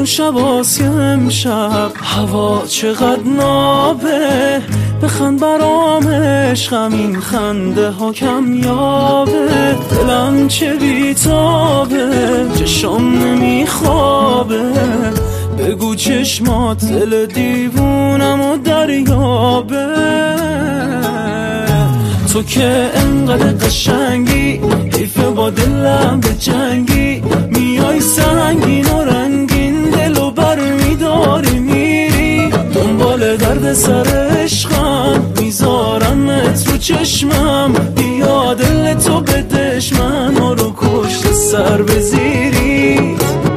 اون شباست که امشب هوا چقدر نابه، بخند برام عشقم این خنده ها کمیابه. دلم چه بیتابه، چشم نمیخوابه، بگو چشمات دل دیوونم و دریابه. تو که انقدر قشنگی، حیفه با دلم به جنگی، میای سنگین و رنگین دلو بر میداری میری. دنبال درد سر عشقم میذارمت رو چشمم، بیا دل تو بدش منو رو کشت سر بزیری.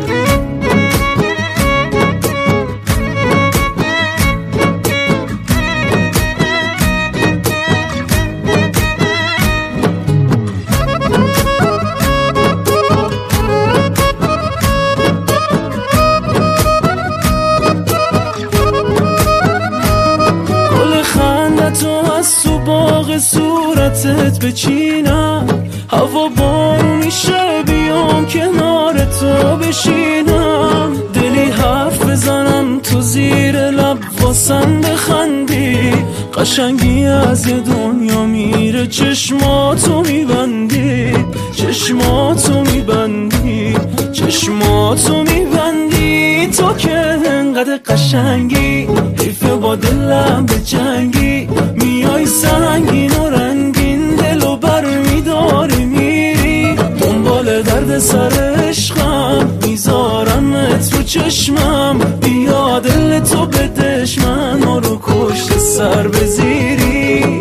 تو از تو باغ صورتت بچینم، هوا بارون میشه بیام کنار تو بشینم. دلی حرف بزنم تو زیر لب واسم بخندی، قشنگی از یه دنیا میره چشماتو میبندی، چشماتو میبندی، چشماتو میبندی. تو که انقدر قشنگی، حیفه با دلم به جنگی، میای سنگین و رنگین دلو بر میداری میری. دنبال درد سر عشقم میذارمت رو چشمم، بیا دل تو بدش منو رو کشت سر بزیری.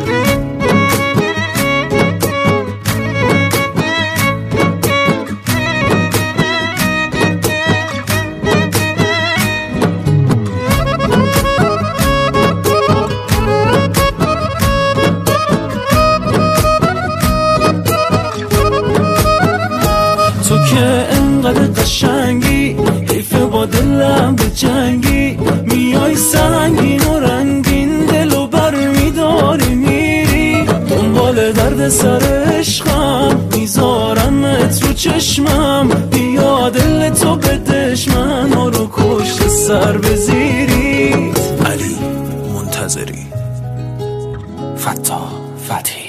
تو که انقدر قشنگی، حیفه با دلم به جنگی، میای سنگین و رنگین دلو بر میداری میری. دنبال درد سر عشقم میذارمت رو چشمم، بیا دل تو بدش منو رو کشت سر بزیری. علی منتظری، فتاح فتحی.